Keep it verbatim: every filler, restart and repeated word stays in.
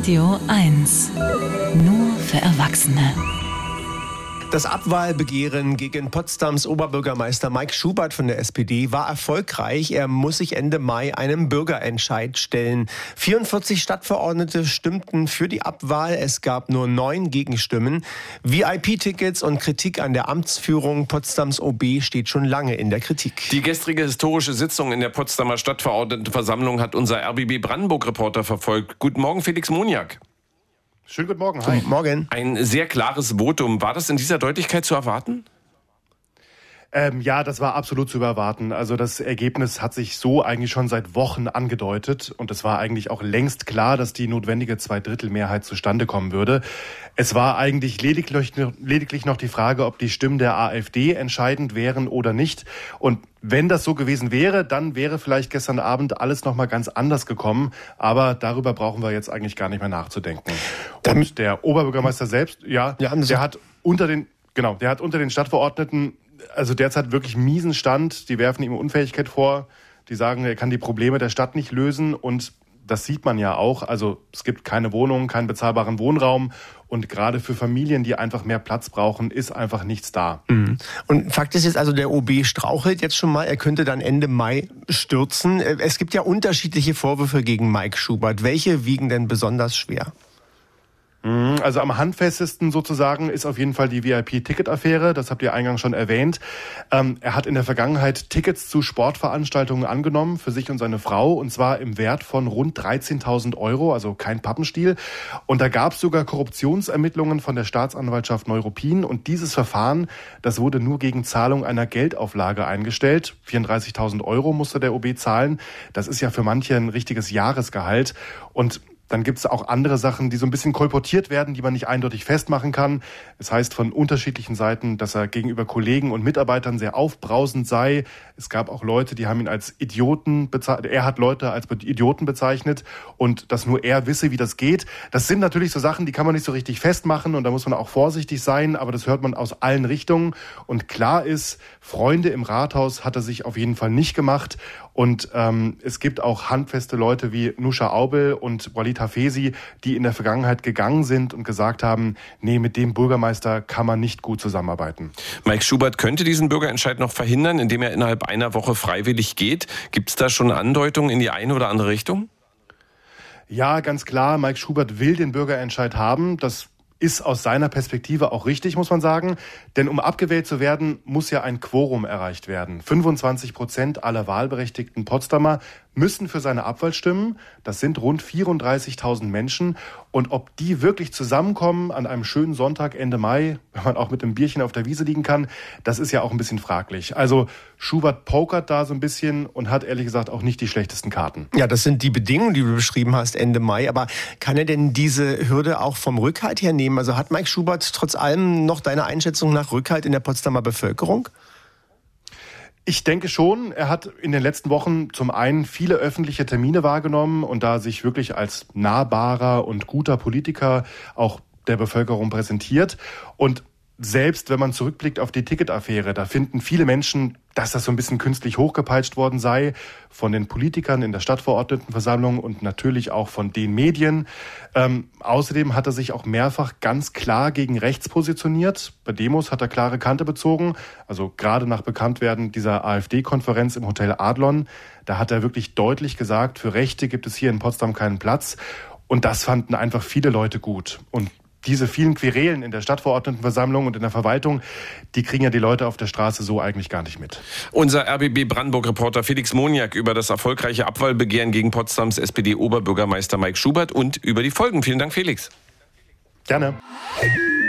Radio eins. Nur für Erwachsene. Das Abwahlbegehren gegen Potsdams Oberbürgermeister Mike Schubert von der S P D war erfolgreich. Er muss sich Ende Mai einem Bürgerentscheid stellen. vierundvierzig Stadtverordnete stimmten für die Abwahl. Es gab nur neun Gegenstimmen. V I P-Tickets und Kritik an der Amtsführung Potsdams O B steht schon lange in der Kritik. Die gestrige historische Sitzung in der Potsdamer Stadtverordnetenversammlung hat unser R B B Brandenburg-Reporter verfolgt. Guten Morgen, Felix Moniak. Schönen guten Morgen. Hi. Guten Morgen. Ein sehr klares Votum. War das in dieser Deutlichkeit zu erwarten? Ähm, ja, das war absolut zu erwarten. Also das Ergebnis hat sich so eigentlich schon seit Wochen angedeutet. Und es war eigentlich auch längst klar, dass die notwendige Zweidrittelmehrheit zustande kommen würde. Es war eigentlich lediglich, lediglich noch die Frage, ob die Stimmen der AfD entscheidend wären oder nicht. Und wenn das so gewesen wäre, dann wäre vielleicht gestern Abend alles noch mal ganz anders gekommen. Aber darüber brauchen wir jetzt eigentlich gar nicht mehr nachzudenken. Und der Oberbürgermeister selbst, ja, ja der hat unter den, genau, der hat unter den Stadtverordneten also derzeit wirklich miesen Stand. Die werfen ihm Unfähigkeit vor. Die sagen, er kann die Probleme der Stadt nicht lösen. Und das sieht man ja auch. Also es gibt keine Wohnungen, keinen bezahlbaren Wohnraum. Und gerade für Familien, die einfach mehr Platz brauchen, ist einfach nichts da. Mhm. Und Fakt ist jetzt also, der O B strauchelt jetzt schon mal. Er könnte dann Ende Mai stürzen. Es gibt ja unterschiedliche Vorwürfe gegen Mike Schubert. Welche wiegen denn besonders schwer? Also am handfestesten sozusagen ist auf jeden Fall die V I P-Ticket-Affäre. Das habt ihr eingangs schon erwähnt. Ähm, er hat in der Vergangenheit Tickets zu Sportveranstaltungen angenommen für sich und seine Frau. Und zwar im Wert von rund dreizehntausend Euro, also kein Pappenstiel. Und da gab es sogar Korruptionsermittlungen von der Staatsanwaltschaft Neuruppin. Und dieses Verfahren, das wurde nur gegen Zahlung einer Geldauflage eingestellt. vierunddreißigtausend Euro musste der O B zahlen. Das ist ja für manche ein richtiges Jahresgehalt. Und dann gibt es auch andere Sachen, die so ein bisschen kolportiert werden, die man nicht eindeutig festmachen kann. Es heißt von unterschiedlichen Seiten, dass er gegenüber Kollegen und Mitarbeitern sehr aufbrausend sei. Es gab auch Leute, die haben ihn als Idioten bezeichnet. Er hat Leute als Idioten bezeichnet und dass nur er wisse, wie das geht. Das sind natürlich so Sachen, die kann man nicht so richtig festmachen und da muss man auch vorsichtig sein. Aber das hört man aus allen Richtungen. Und klar ist, Freunde im Rathaus hat er sich auf jeden Fall nicht gemacht. Und ähm, es gibt auch handfeste Leute wie Nusha Aubel und Walid Hafezi, die in der Vergangenheit gegangen sind und gesagt haben, nee, mit dem Bürgermeister kann man nicht gut zusammenarbeiten. Mike Schubert könnte diesen Bürgerentscheid noch verhindern, indem er innerhalb einer Woche freiwillig geht. Gibt es da schon Andeutungen in die eine oder andere Richtung? Ja, ganz klar, Mike Schubert will den Bürgerentscheid haben. Das ist aus seiner Perspektive auch richtig, muss man sagen. Denn um abgewählt zu werden, muss ja ein Quorum erreicht werden. fünfundzwanzig Prozent aller wahlberechtigten Potsdamer müssen für seine Abwahl stimmen. Das sind rund vierunddreißigtausend Menschen. Und ob die wirklich zusammenkommen an einem schönen Sonntag Ende Mai, wenn man auch mit einem Bierchen auf der Wiese liegen kann, das ist ja auch ein bisschen fraglich. Also Schubert pokert da so ein bisschen und hat ehrlich gesagt auch nicht die schlechtesten Karten. Ja, das sind die Bedingungen, die du beschrieben hast, Ende Mai. Aber kann er denn diese Hürde auch vom Rückhalt her nehmen? Also hat Mike Schubert trotz allem noch deiner Einschätzung nach Rückhalt in der Potsdamer Bevölkerung? Ich denke schon, er hat in den letzten Wochen zum einen viele öffentliche Termine wahrgenommen und da sich wirklich als nahbarer und guter Politiker auch der Bevölkerung präsentiert. Und selbst wenn man zurückblickt auf die Ticketaffäre, da finden viele Menschen, dass das so ein bisschen künstlich hochgepeitscht worden sei von den Politikern in der Stadtverordnetenversammlung und natürlich auch von den Medien. Ähm, außerdem hat er sich auch mehrfach ganz klar gegen rechts positioniert. Bei Demos hat er klare Kante bezogen. Also gerade nach Bekanntwerden dieser AfD-Konferenz im Hotel Adlon, da hat er wirklich deutlich gesagt, für Rechte gibt es hier in Potsdam keinen Platz. Und das fanden einfach viele Leute gut. Und diese vielen Querelen in der Stadtverordnetenversammlung und in der Verwaltung, die kriegen ja die Leute auf der Straße so eigentlich gar nicht mit. Unser R B B Brandenburg-Reporter Felix Moniak über das erfolgreiche Abwahlbegehren gegen Potsdams S P D-Oberbürgermeister Mike Schubert und über die Folgen. Vielen Dank, Felix. Gerne.